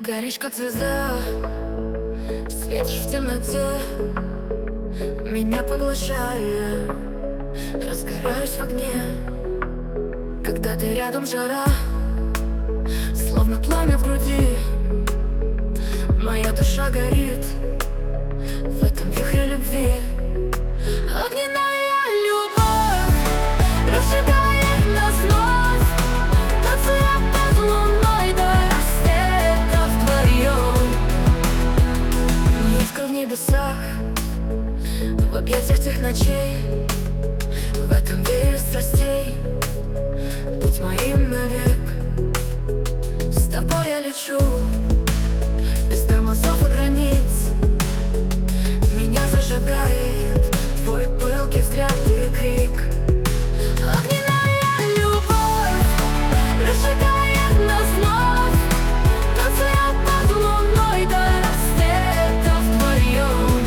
Горишь, как звезда, светишь в темноте, меня поглощая, разгораюсь в огне. Когда ты рядом, жара, словно пламя в груди. Моя душа горит в этом вихре любви. Огненная любовь разжигает нас вновь, танцуя под луной до рассвета вдвоем. Нитка в небесах, в объятиях тех ночей, в этом веере страстей. Будь моим навек, с тобой я лечу, без тормозов и границ. Меня зажигает твой пылкий взгляд и крик. Огненная любовь разжигает нас вновь, танцуя под луной до рассвета вдвоем.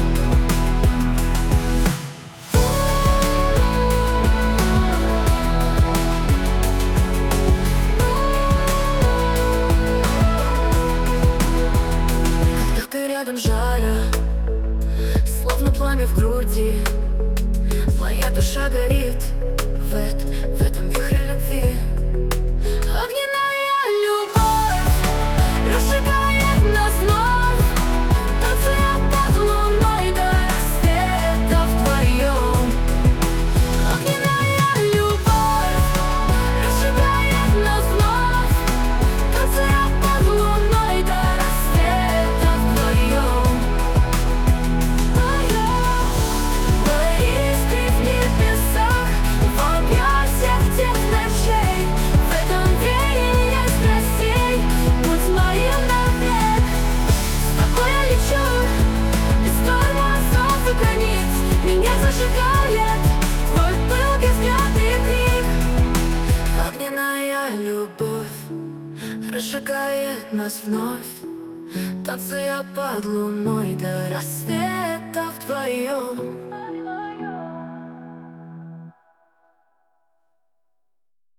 Когда ты рядом, жара, словно пламя в груди. Моя душа горит в этом вихре любви. Огненная любовь разжигает нас вновь, танцуя под луной до рассвета вдвоем. Огненная любовь разжигает нас вновь, танцуя под луной до рассвета вдвоем. Мои искры в небесах, в объятиях тех ночей, в этом веянии страстей. Будь моим навек, с тобой я лечу, без тормозов и границ. Меня зажигает твой пылкий взгляд и крик. Огненная любовь разжигает нас вновь, танцуя под луной до рассвета вдвоем.